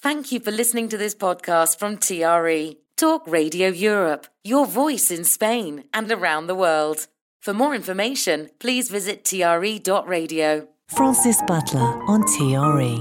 Thank you for listening to this podcast from TRE, Talk Radio Europe, your voice in Spain and around the world. For more information, please visit tre.radio. Francis Butler on TRE.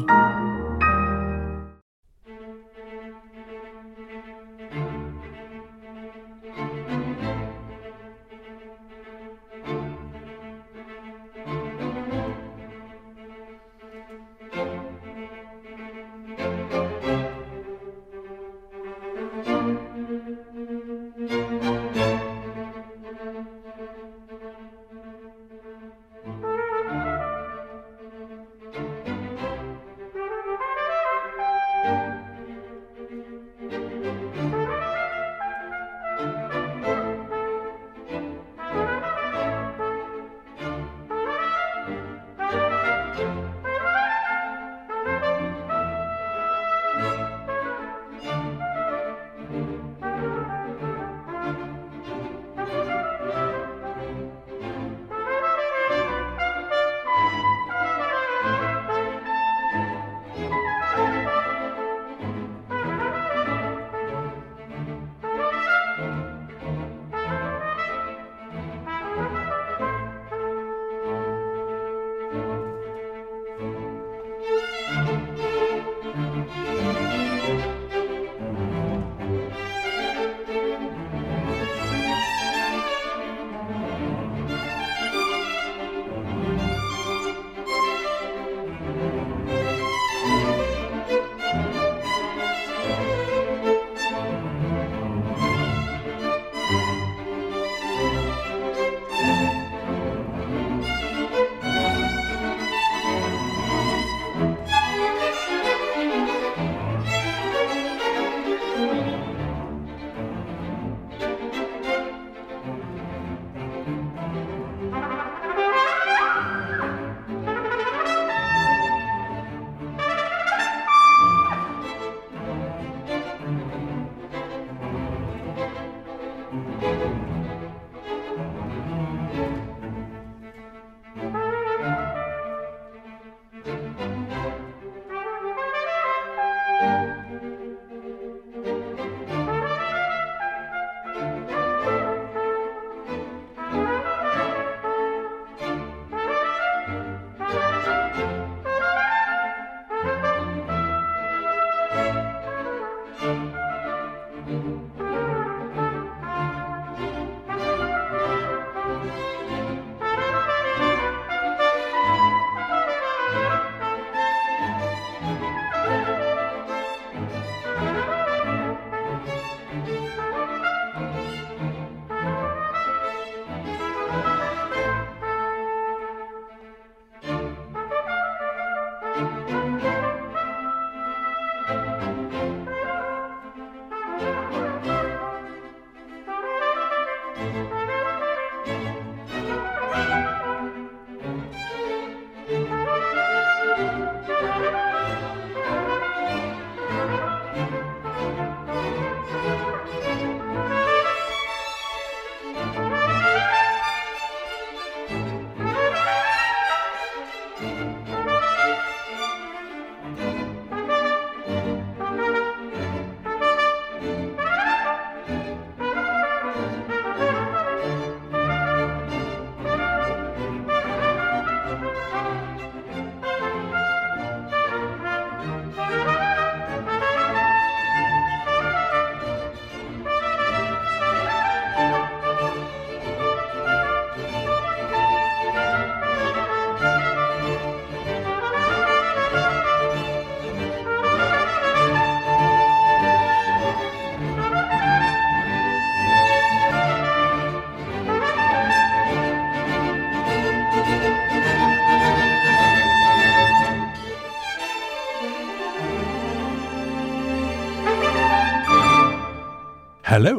Hello.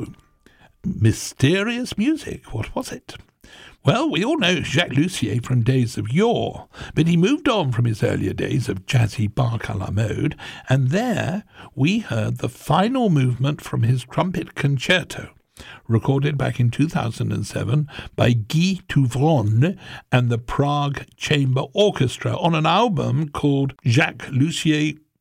Mysterious music. What was it? Well, we all know Jacques Lussier from days of yore, but he moved on from his earlier days of jazzy Bach à la mode, and there we heard the final movement from his trumpet concerto, recorded back in 2007 by Guy Touvron and the Prague Chamber Orchestra on an album called Jacques Lussier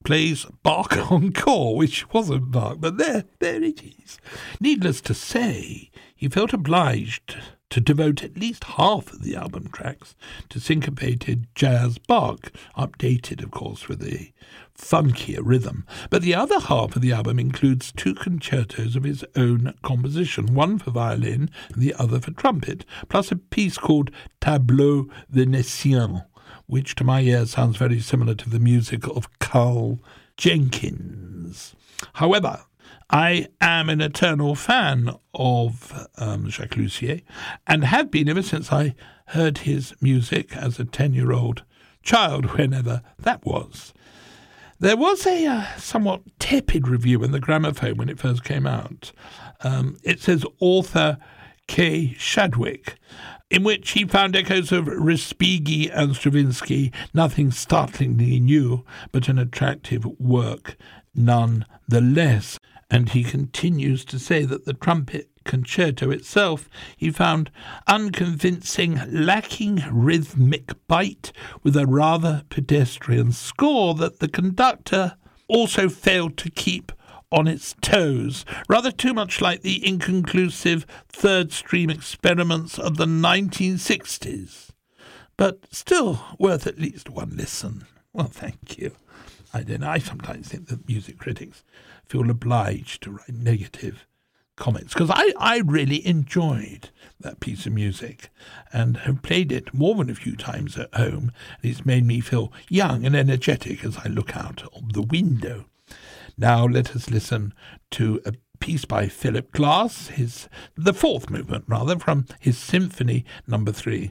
plays Bach Encore, which wasn't Bach, but there it is. Needless to say, he felt obliged to devote at least half of the album tracks to syncopated jazz Bach, updated, of course, with a funkier rhythm. But the other half of the album includes 2 concertos of his own composition, one for violin and the other for trumpet, plus a piece called Tableau Vénitien, which to my ear sounds very similar to the music of Carl Jenkins. However, I am an eternal fan of Jacques Lussier, and have been ever since I heard his music as a 10-year-old child, whenever that was. There was a somewhat tepid review in the Gramophone when it first came out. It says author K. Shadwick, in which he found echoes of Respighi and Stravinsky, nothing startlingly new, but an attractive work nonetheless. And he continues to say that the trumpet concerto itself he found unconvincing, lacking rhythmic bite, with a rather pedestrian score that the conductor also failed to keep on its toes, rather too much like the inconclusive third stream experiments of the 1960s. But still worth at least one listen. Well, thank you. I don't know, I sometimes think that music critics feel obliged to write negative comments, because I really enjoyed that piece of music and have played it more than a few times at home, and it's made me feel young and energetic as I look out of the window. Now let us listen to a piece by Philip Glass, the 4th movement, rather, from his Symphony No. 3.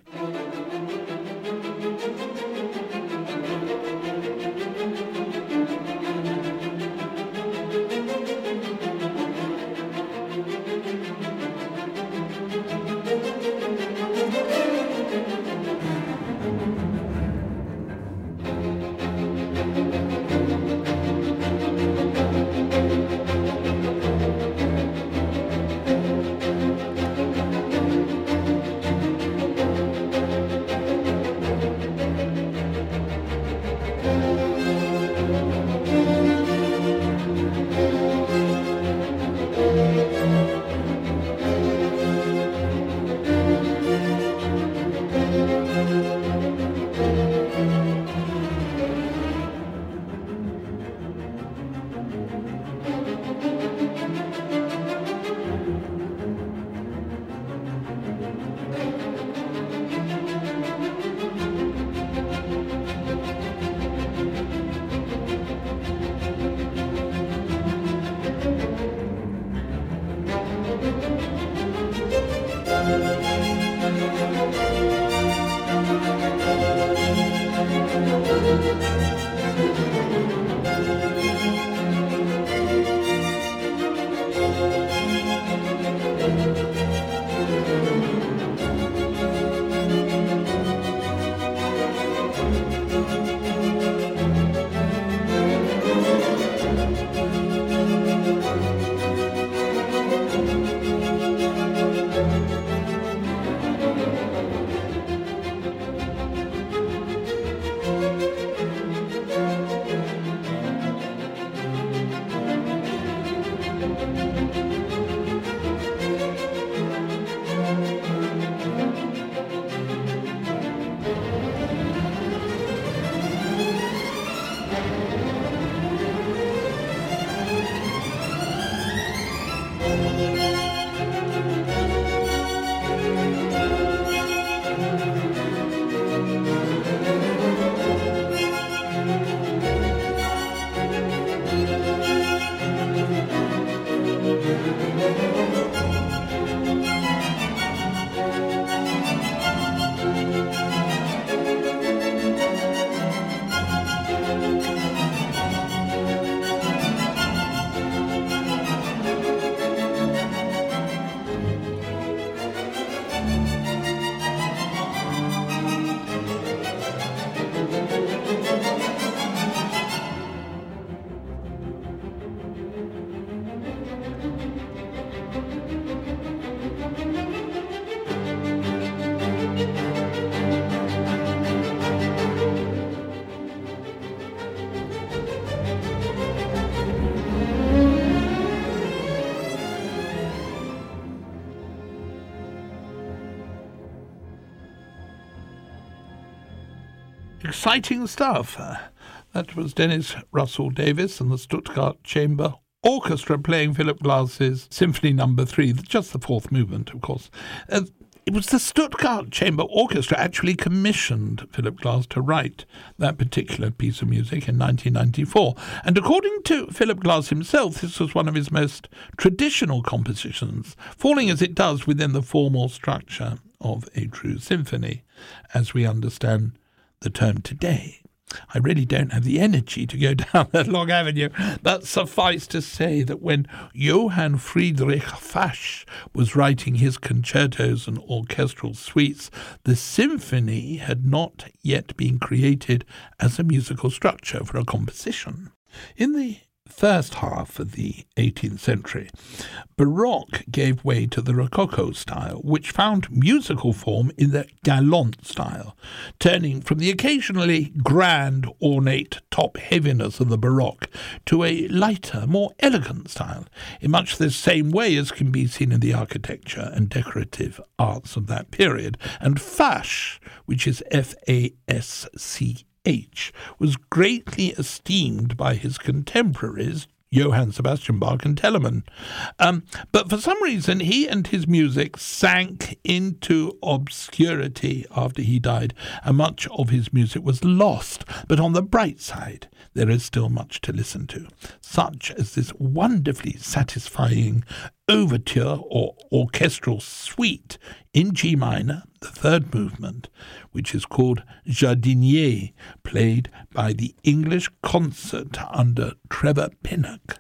Exciting stuff. That was Dennis Russell Davies and the Stuttgart Chamber Orchestra playing Philip Glass's Symphony No. 3, just the fourth movement, of course. It was the Stuttgart Chamber Orchestra actually commissioned Philip Glass to write that particular piece of music in 1994. And according to Philip Glass himself, this was one of his most traditional compositions, falling as it does within the formal structure of a true symphony, as we understand the term today. I really don't have the energy to go down that long avenue, but suffice to say that when Johann Friedrich Fasch was writing his concertos and orchestral suites, the symphony had not yet been created as a musical structure for a composition. In the first half of the 18th century, Baroque gave way to the Rococo style, which found musical form in the galant style, turning from the occasionally grand, ornate top-heaviness of the Baroque to a lighter, more elegant style, in much the same way as can be seen in the architecture and decorative arts of that period. And Fasch, which is F-A-S-C, was greatly esteemed by his contemporaries, Johann Sebastian Bach and Telemann. But for some reason, he and his music sank into obscurity after he died, and much of his music was lost. But on the bright side, there is still much to listen to, such as this wonderfully satisfying overture or orchestral suite in G minor, the third movement, which is called Jardinier, played by the English Concert under Trevor Pinnock.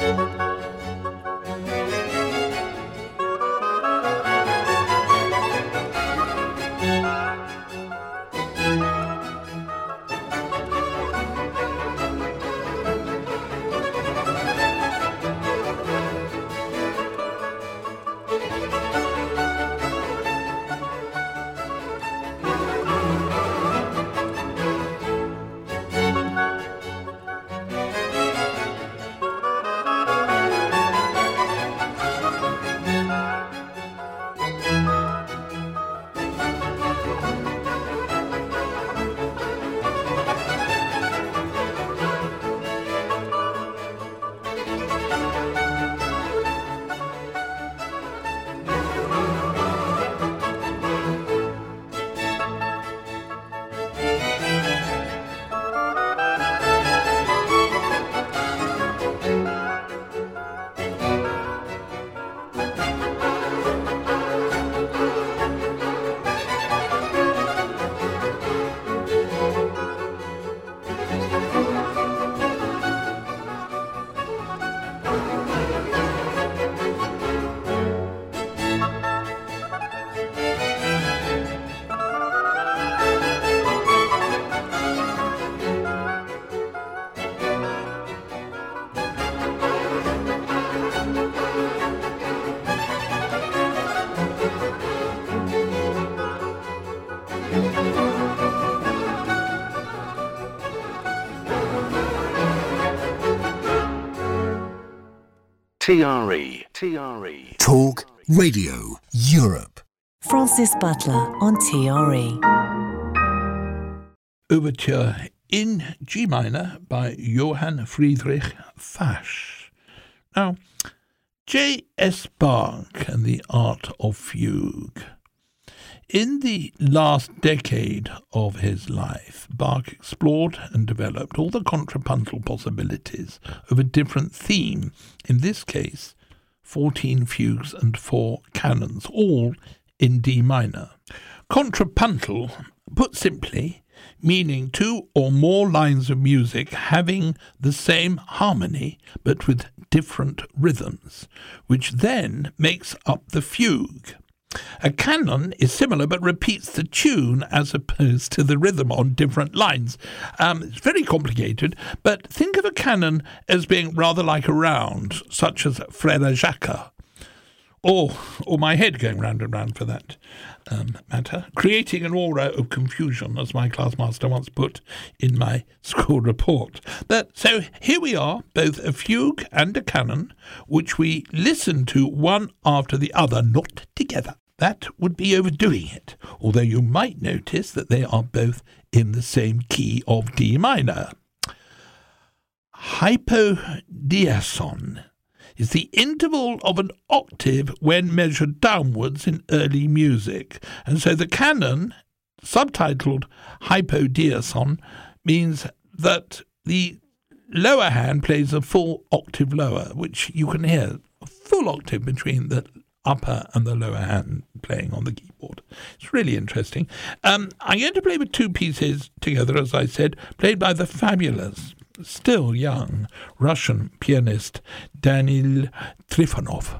TRE. Talk Radio Europe. Francis Butler on TRE. Overture in G minor by Johann Friedrich Fasch. Now, J.S. Bach and the Art of Fugue. In the last decade of his life, Bach explored and developed all the contrapuntal possibilities of a different theme, in this case, 14 fugues and 4 canons, all in D minor. Contrapuntal, put simply, meaning 2 or more lines of music having the same harmony but with different rhythms, which then makes up the fugue. A canon is similar but repeats the tune as opposed to the rhythm on different lines. It's very complicated, but think of a canon as being rather like a round, such as Frère Jacques, or my head going round and round for that matter, creating an aura of confusion, as my classmaster once put in my school report. So here we are, both a fugue and a canon, which we listen to one after the other, not together. That would be overdoing it, although you might notice that they are both in the same key of D minor. Hypodiason is the interval of an octave when measured downwards in early music. And so the canon, subtitled Hypodiason, means that the lower hand plays a full octave lower, which you can hear a full octave between the upper and the lower hand playing on the keyboard. It's really interesting. I'm going to play with two pieces together, as I said, played by the fabulous, still young, Russian pianist Danil Trifonov.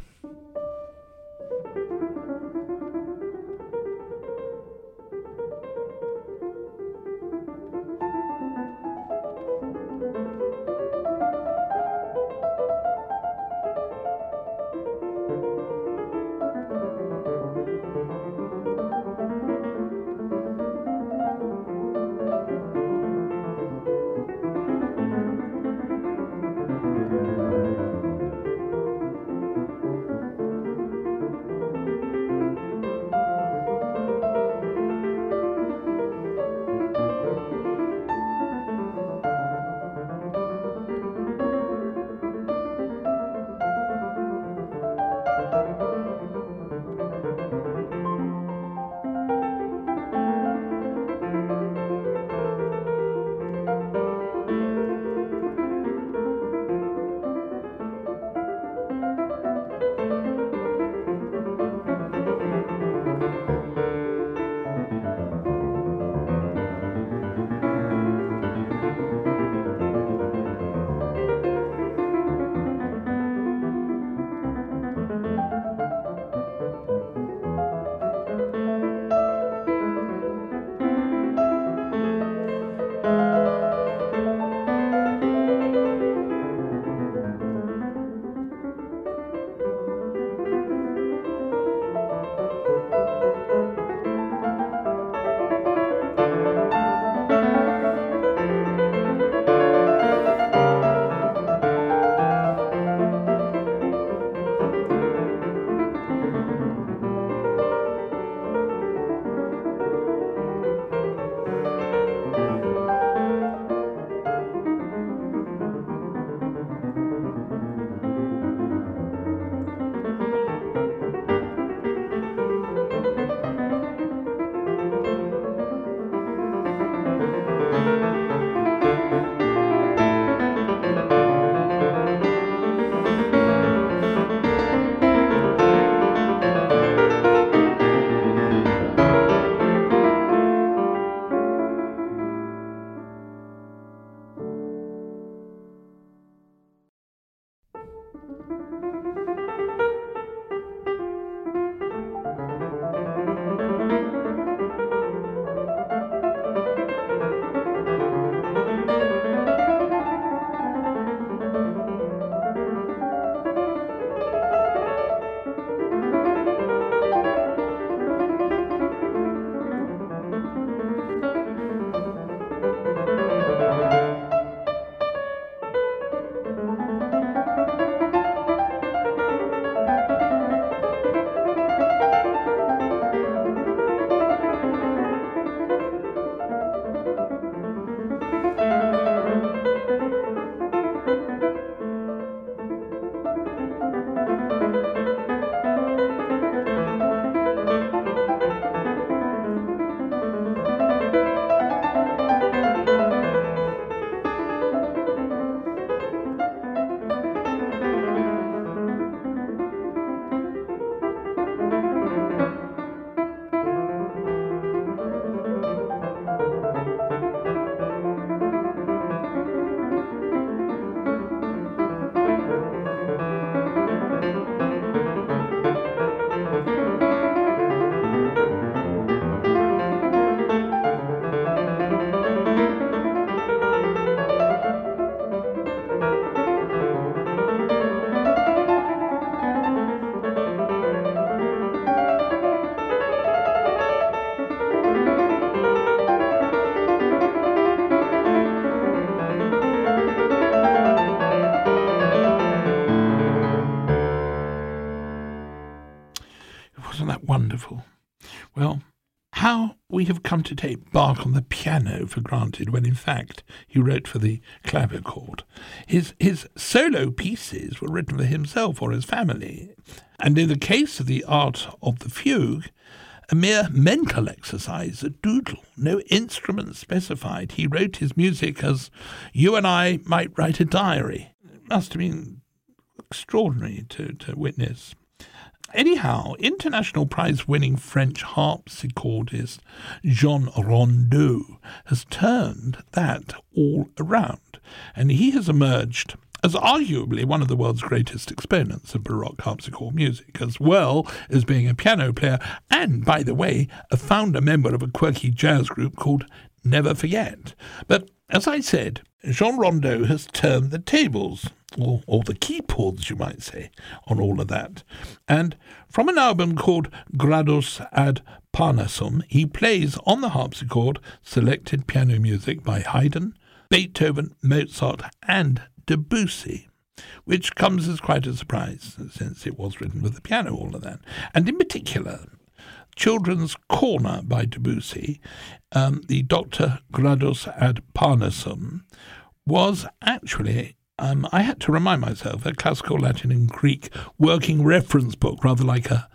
how we have come to take Bach on the piano for granted when in fact he wrote for the clavichord. His solo pieces were written for himself or his family, and in the case of the art of the fugue, a mere mental exercise, a doodle, no instrument specified. He wrote his music as you and I might write a diary. It must have been extraordinary to witness. Anyhow, international prize-winning French harpsichordist Jean Rondeau has turned that all around, and he has emerged as arguably one of the world's greatest exponents of Baroque harpsichord music, as well as being a piano player and, by the way, a founder member of a quirky jazz group called Never Forget. But, as I said, Jean Rondeau has turned the tables, or the keyboards, you might say, on all of that. And from an album called Gradus ad Parnassum, he plays on the harpsichord selected piano music by Haydn, Beethoven, Mozart, and Debussy, which comes as quite a surprise, since it was written with the piano, all of that. And in particular, Children's Corner by Debussy, the Dr. Gradus ad Parnassum, was actually, I had to remind myself, a classical Latin and Greek working reference book, rather like a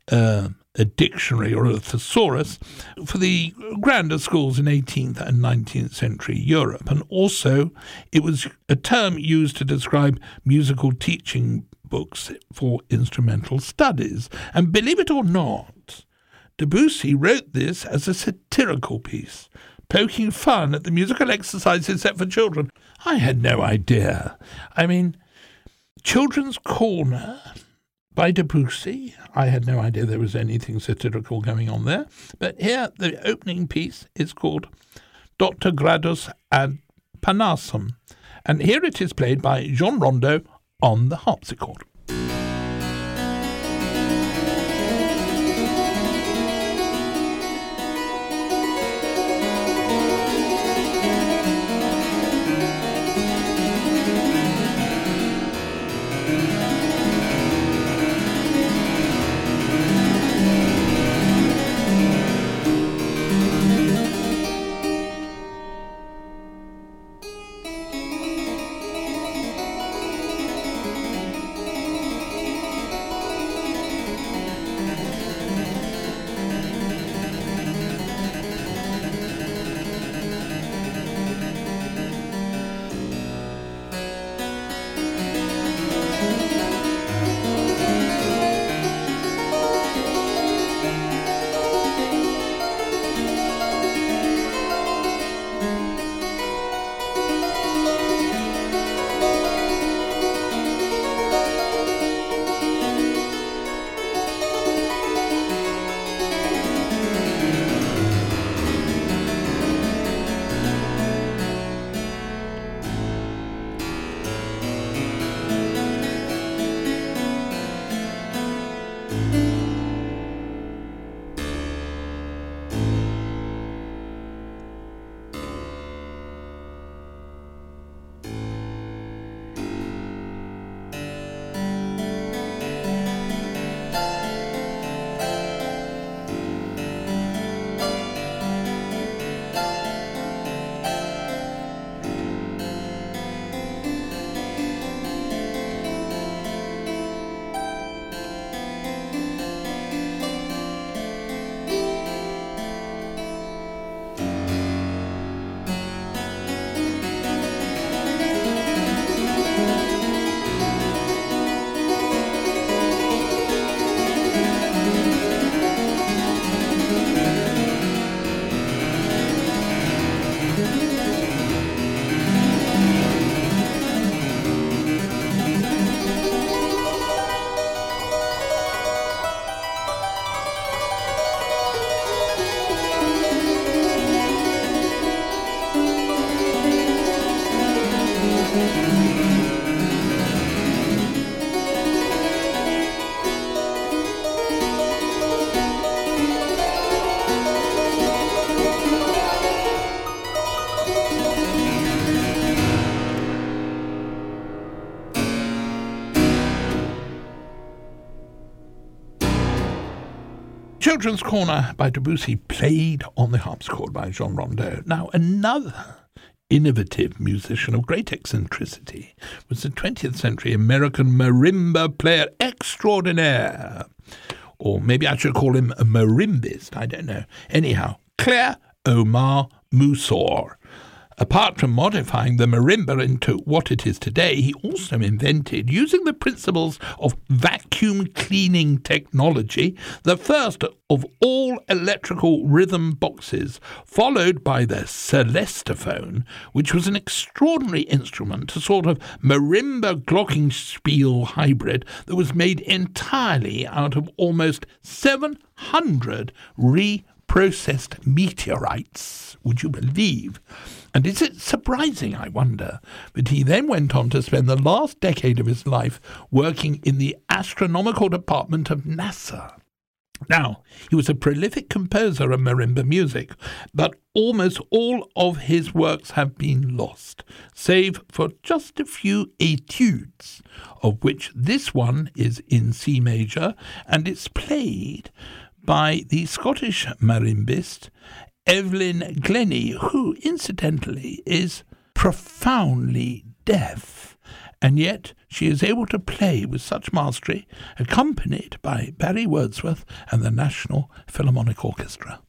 dictionary or a thesaurus for the grander schools in 18th and 19th century Europe. And also it was a term used to describe musical teaching books for instrumental studies. And believe it or not, Debussy wrote this as a satirical piece, poking fun at the musical exercises set for children. I had no idea. I mean, Children's Corner by Debussy. I had no idea there was anything satirical going on there. But here, the opening piece is called Dr. Gradus ad Parnassum. And here it is played by Jean Rondeau on the harpsichord. Children's Corner by Debussy, played on the harpsichord by Jean Rondeau. Now, another innovative musician of great eccentricity was the 20th century American marimba player extraordinaire. Or maybe I should call him a marimbist, I don't know. Anyhow, Claire Omar Musor. Apart from modifying the marimba into what it is today, he also invented, using the principles of vacuum cleaning technology, the first of all electrical rhythm boxes, followed by the Celestephone, which was an extraordinary instrument, a sort of marimba glockenspiel hybrid that was made entirely out of almost 700 reprocessed meteorites. Would you believe? And is it surprising, I wonder, that he then went on to spend the last decade of his life working in the astronomical department of NASA? Now, he was a prolific composer of marimba music, but almost all of his works have been lost, save for just a few etudes, of which this one is in C major, and it's played by the Scottish marimbist Evelyn Glennie, who, incidentally, is profoundly deaf, and yet she is able to play with such mastery, accompanied by Barry Wordsworth and the National Philharmonic Orchestra.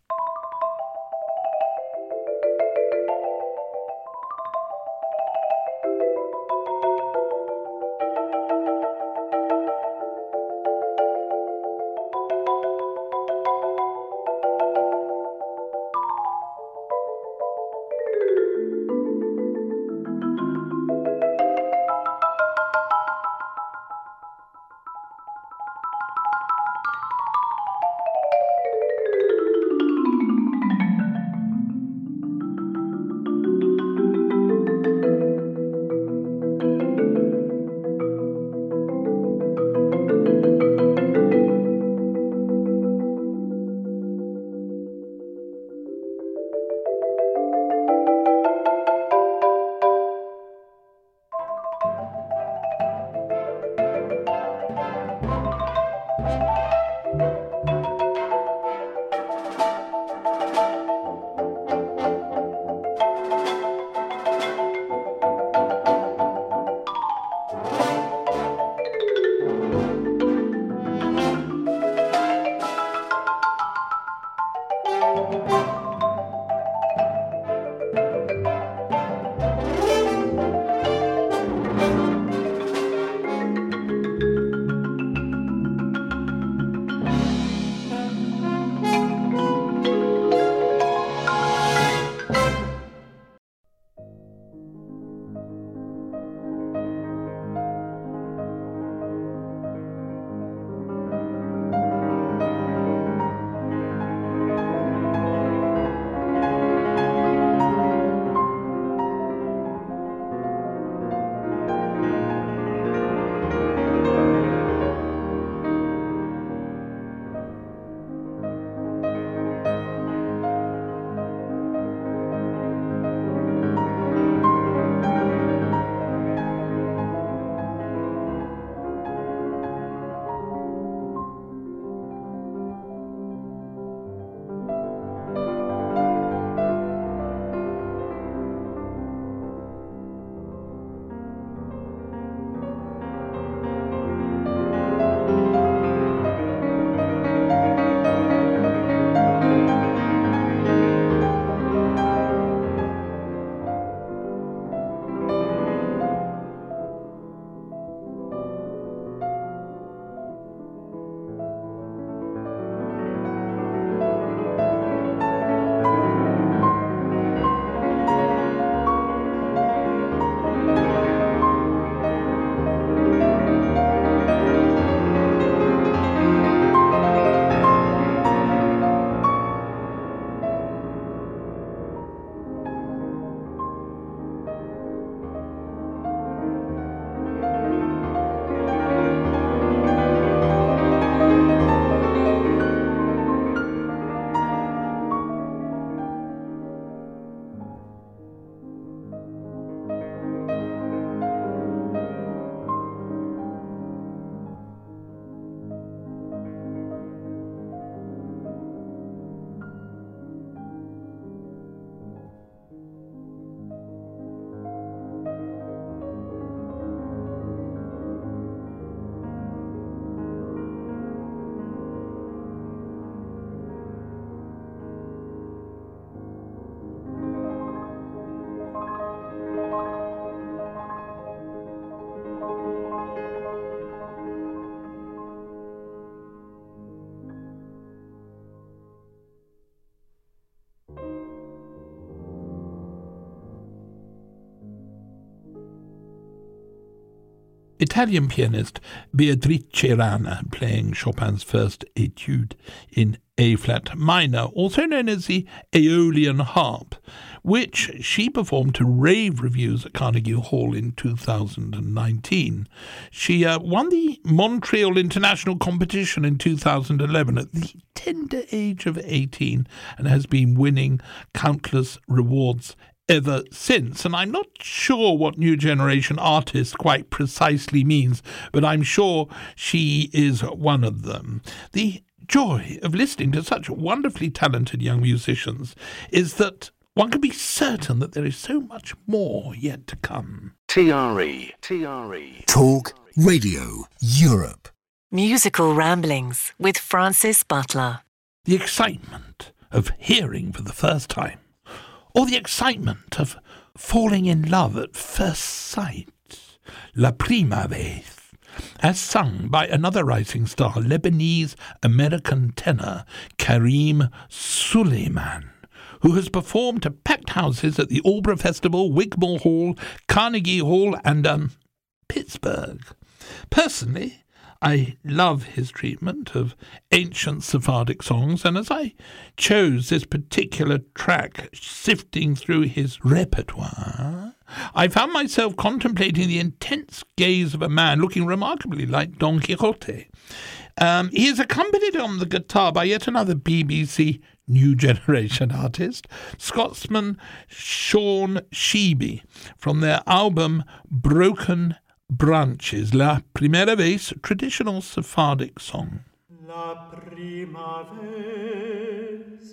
Italian pianist Beatrice Rana playing Chopin's first Etude in A-flat minor, also known as the Aeolian harp, which she performed to rave reviews at Carnegie Hall in 2019. She won the Montreal International Competition in 2011 at the tender age of 18 and has been winning countless rewards ever since. And I'm not sure what new generation artist quite precisely means, but I'm sure she is one of them. The joy of listening to such wonderfully talented young musicians is that one can be certain that there is so much more yet to come. TRE. Talk Radio Europe. Musical Ramblings with Francis Butler. The excitement of hearing for the first time, or the excitement of falling in love at first sight. La prima vez, as sung by another rising star, Lebanese-American tenor Karim Suleiman, who has performed to packed houses at the Albra Festival, Wigmore Hall, Carnegie Hall and Pittsburgh. Personally, I love his treatment of ancient Sephardic songs, and as I chose this particular track, sifting through his repertoire, I found myself contemplating the intense gaze of a man looking remarkably like Don Quixote. He is accompanied on the guitar by yet another BBC New Generation artist, Scotsman Sean Sheeby, from their album Broken Branches, La Primera Vez, traditional Sephardic song. La prima vez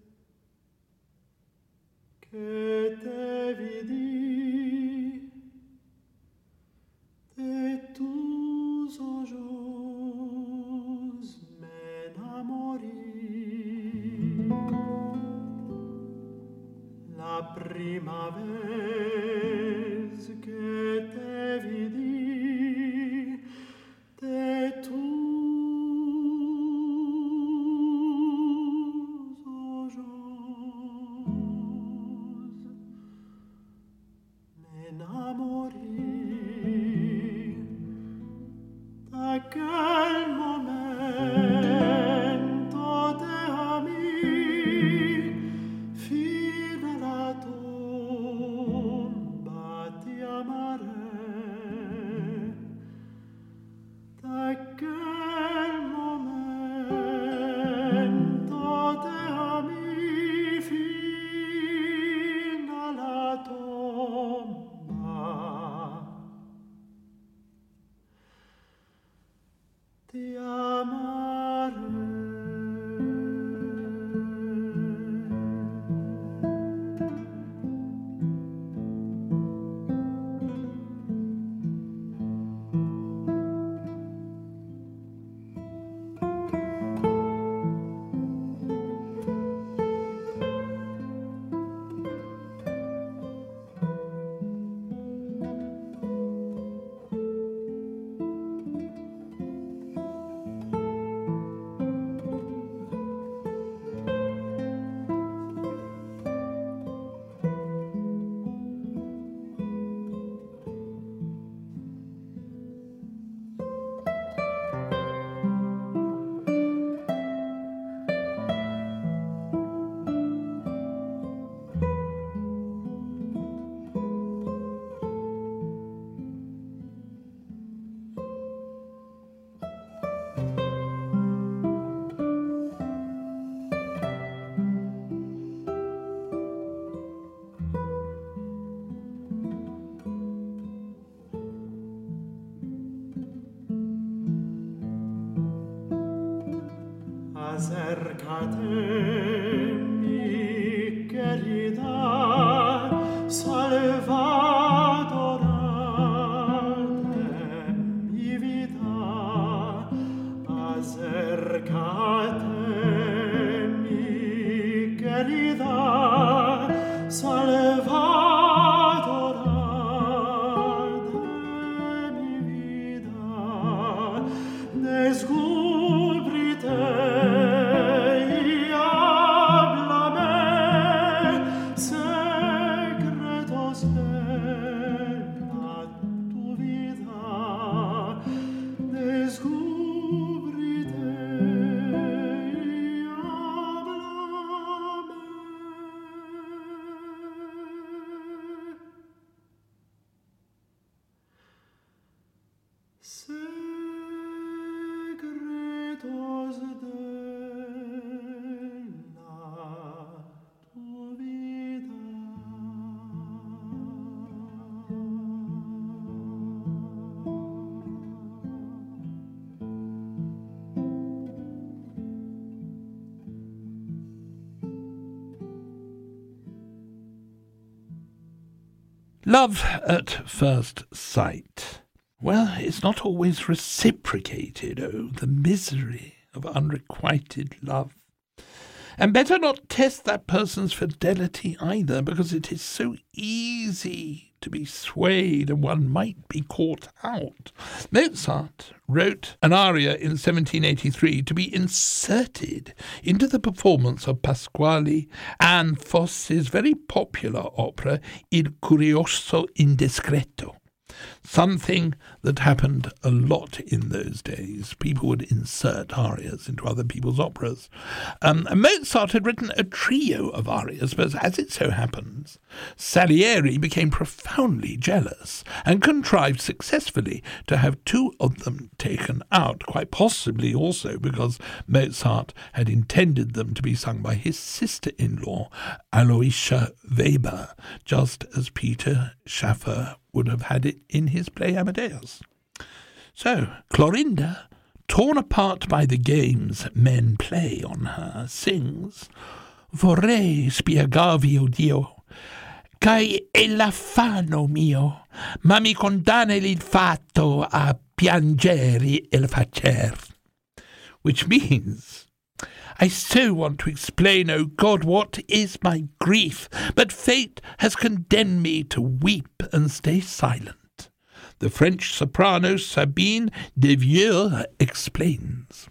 que te vidi de tus ojos me enamorí. La prima vez que te vidi de tus ojos me enamorí. Aquel momento te amé, fino a la tomba te amaré. Aquel momento te amé, fino a la tomba te amaré. Acércate, mi querida salvadora de mi vida. Acércate, mi querida salvadora de mi vida. Descúbrete secretos de la tu vida. Love at first sight. Well, it's not always reciprocated. Oh, the misery of unrequited love. And better not test that person's fidelity either, because it is so easy to be swayed and one might be caught out. Mozart wrote an aria in 1783 to be inserted into the performance of Pasquale and Fosse's very popular opera Il Curioso Indiscreto. Something that happened a lot in those days. People would insert arias into other people's operas. Mozart had written a trio of arias, but as it so happens, Salieri became profoundly jealous and contrived successfully to have two of them taken out, quite possibly also because Mozart had intended them to be sung by his sister-in-law, Aloysia Weber, just as Peter Schaffer would have had it in his play Amadeus. So, Clorinda, torn apart by the games men play on her, sings Vorrei spiegarvi, o Dio, che è l'affanno mio, ma mi condanna il fatto a piangere il facer. Which means, I so want to explain, O God, what is my grief, but fate has condemned me to weep and stay silent. The French soprano Sabine Devieux explains.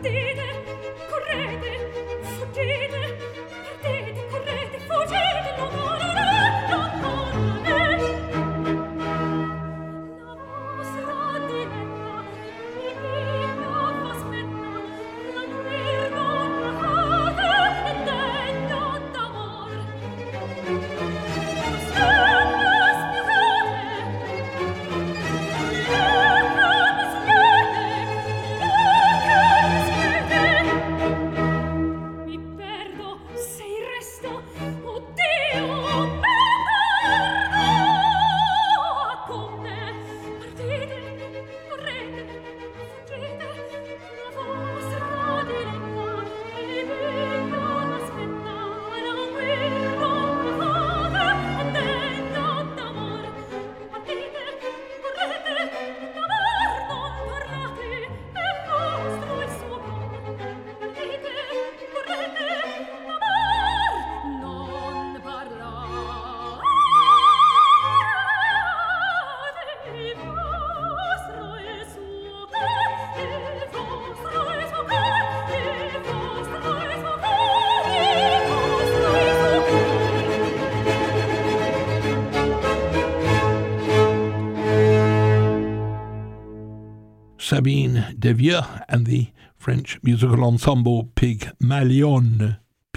Sabine Devieux and the French musical ensemble Pygmalion.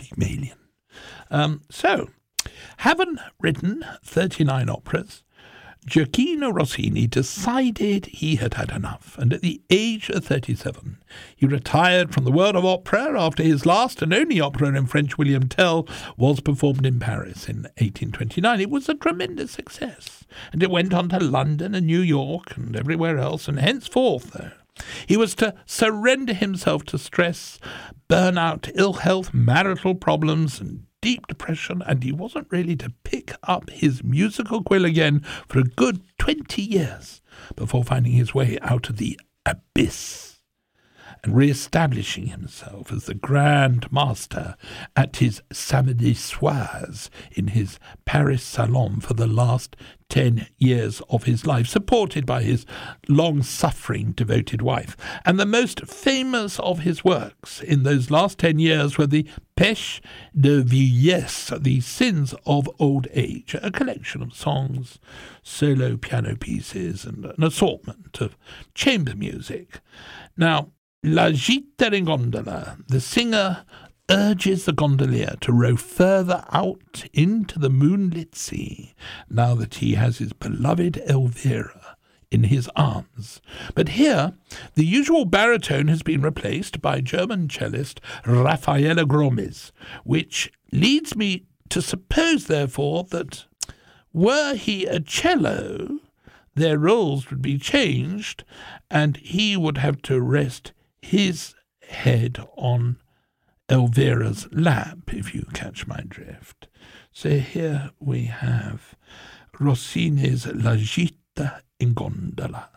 So, having written 39 operas, Gioacchino Rossini decided he had had enough, and at the age of 37, he retired from the world of opera after his last and only opera in French, William Tell, was performed in Paris in 1829. It was a tremendous success, and it went on to London and New York and everywhere else, and henceforth, though, he was to surrender himself to stress, burnout, ill health, marital problems, and deep depression, and he wasn't really to pick up his musical quill again for a good 20 years before finding his way out of the abyss and re-establishing himself as the grand master at his samedi soirs in his Paris salon for the last 10 years of his life, supported by his long-suffering devoted wife. And the most famous of his works in those last 10 years were the Péchés de vieillesse, the sins of old age, a collection of songs, solo piano pieces, and an assortment of chamber music. Now, La Gita in Gondola, the singer urges the gondolier to row further out into the moonlit sea now that he has his beloved Elvira in his arms. But here, the usual baritone has been replaced by German cellist Raffaella Gromes, which leads me to suppose, therefore, that were he a cello, their roles would be changed, and he would have to rest his head on Elvira's lap, if you catch my drift. So here we have Rossini's La Gita in Gondola.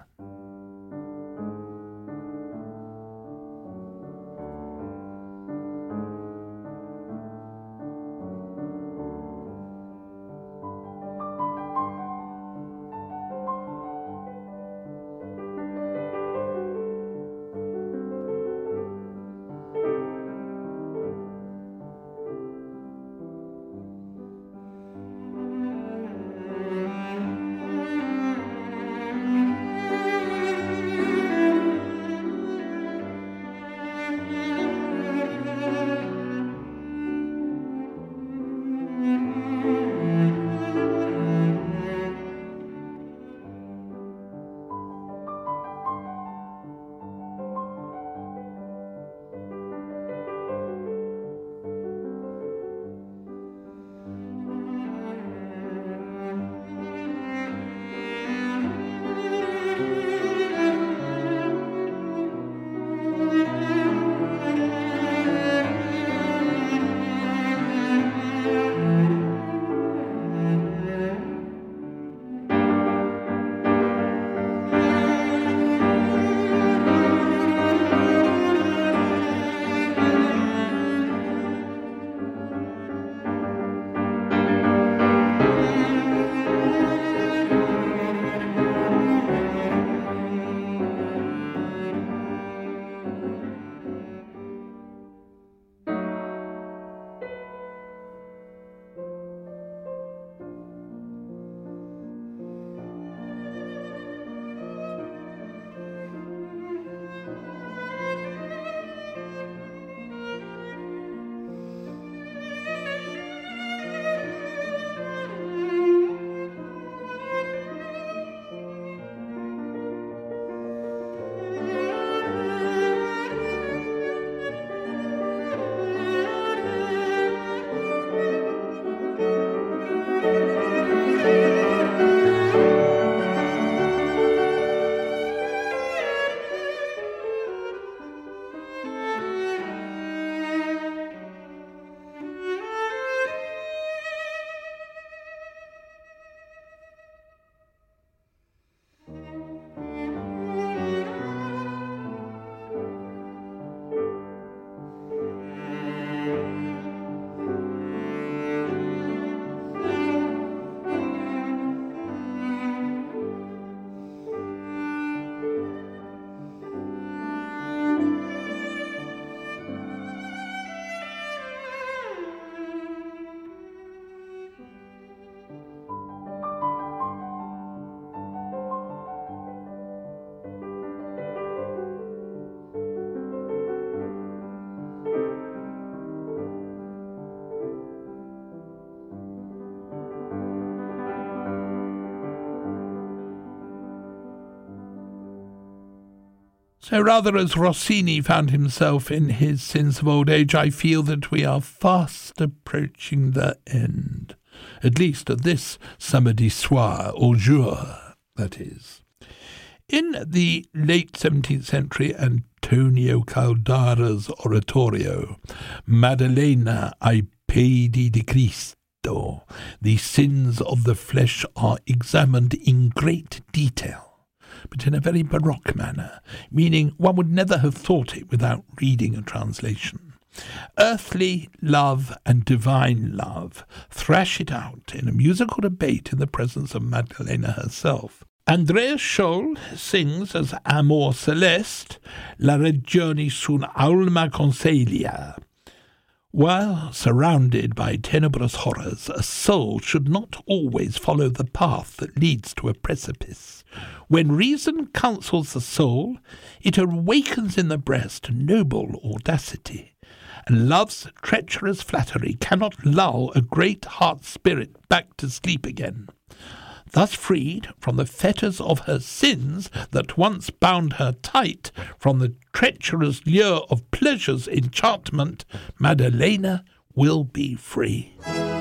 So rather as Rossini found himself in his sins of old age, I feel that we are fast approaching the end, at least of this samedi soir, au jour, that is. In the late 17th century, Antonio Caldara's oratorio, Maddalena ai piedi di Cristo, the sins of the flesh are examined in great detail, but in a very baroque manner, meaning one would never have thought it without reading a translation. Earthly love and divine love thrash it out in a musical debate in the presence of Maddalena herself. Andreas Scholl sings as Amor Celeste, La Regione sull'alma consiglia. While surrounded by tenebrous horrors, a soul should not always follow the path that leads to a precipice. When reason counsels the soul, it awakens in the breast noble audacity, and love's treacherous flattery cannot lull a great heart-spirit back to sleep again. Thus freed from the fetters of her sins that once bound her tight, from the treacherous lure of pleasure's enchantment, Maddalena will be free.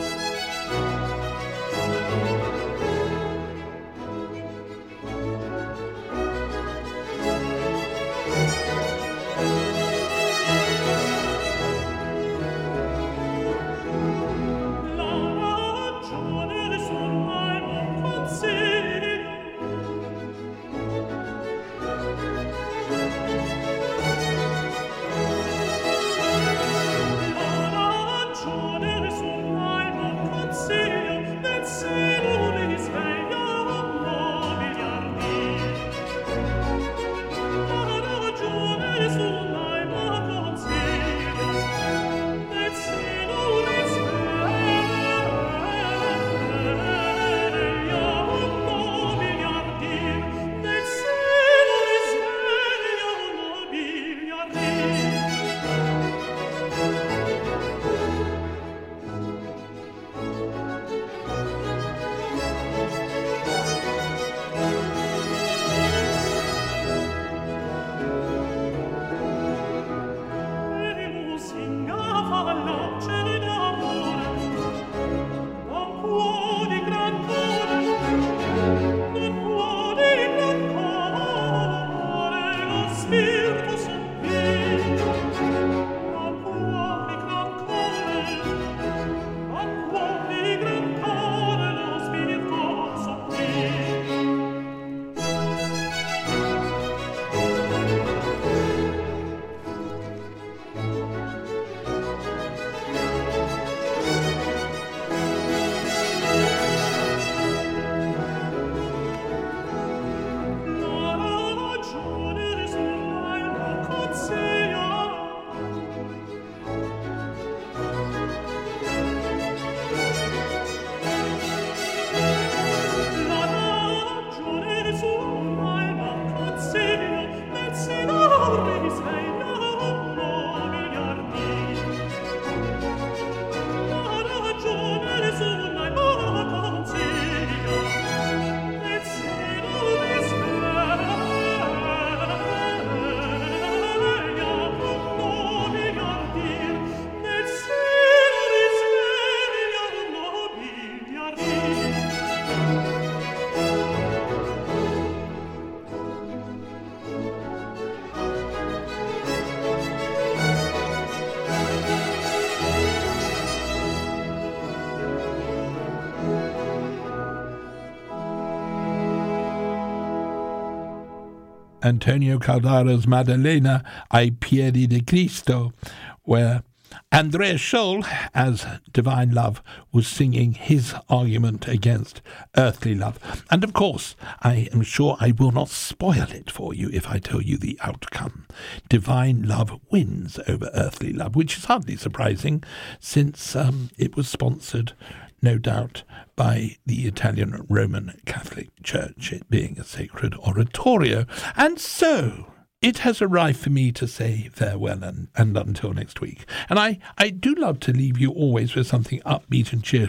Antonio Caldara's Maddalena ai piedi di Cristo, where Andreas Scholl, as Divine Love, was singing his argument against earthly love. And of course, I am sure I will not spoil it for you if I tell you the outcome. Divine Love wins over earthly love, which is hardly surprising, since it was sponsored, no doubt, by the Italian Roman Catholic Church, it being a sacred oratorio. And so it has arrived for me to say farewell and until next week. And I do love to leave you always with something upbeat and cheerful.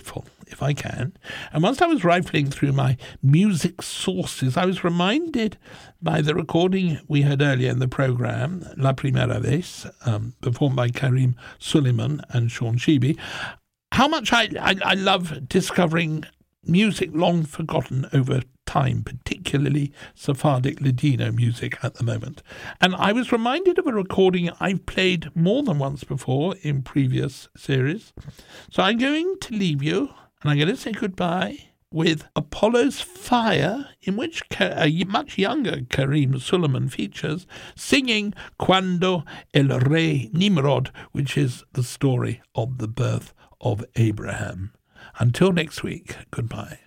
if I can. And whilst I was rifling through my music sources, I was reminded by the recording we heard earlier in the programme, La Primera Vez, performed by Karim Suleiman and Sean Sheeby, how much I love discovering music long forgotten over time, particularly Sephardic Ladino music at the moment. And I was reminded of a recording I've played more than once before in previous series. So I'm going to leave you, and I'm going to say goodbye with Apollo's Fire, in which a much younger Karim Suleiman features, singing Cuando el Rey Nimrod, which is the story of the birth of Abraham. Until next week, goodbye.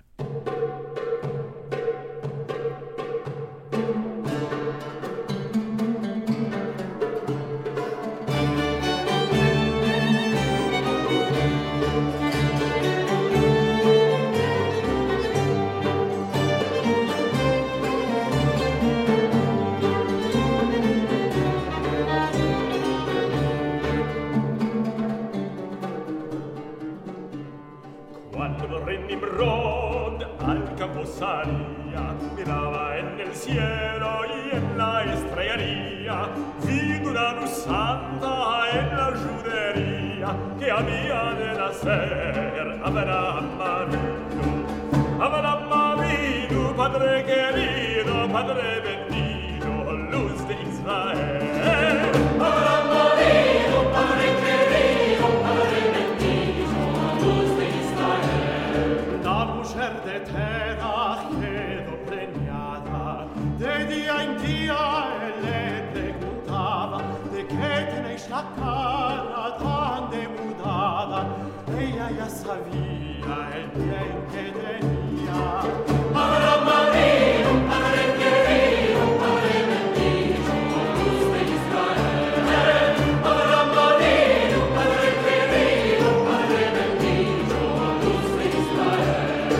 Miraba en el cielo y en la estrellería, vi una luz santa en la judería que había de nacer Abraham Avinu, Padre querido, Padre bendito, luz de Israel. Abraham Avinu, Padre querido, Padre bendito, luz de Israel. La mujer de Terach quedó preñada, de día en día él le preguntaba de qué tenéis la cara tan demudada. Ella ya sabía el bien que tenía. Abraham Avinu, Padre querido, Padre bendito, luz de Israel. Abraham Avinu, Padre querido, Padre bendito, luz de Israel.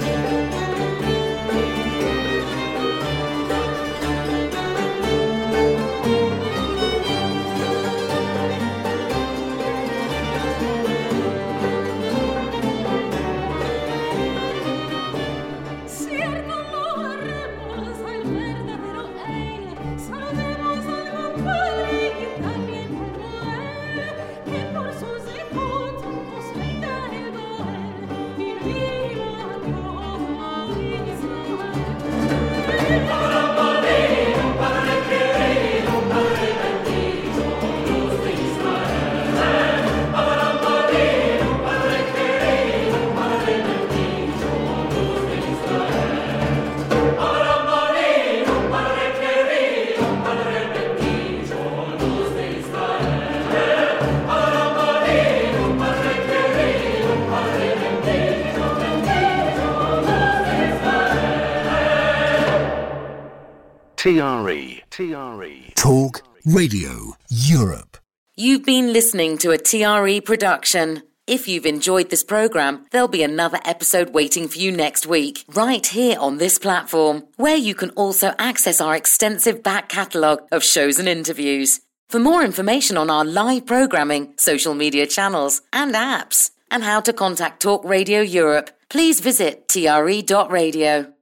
TRE. Talk Radio Europe. You've been listening to a TRE production. If you've enjoyed this programme, there'll be another episode waiting for you next week, right here on this platform, where you can also access our extensive back catalogue of shows and interviews. For more information on our live programming, social media channels and apps, and how to contact Talk Radio Europe, please visit tre.radio.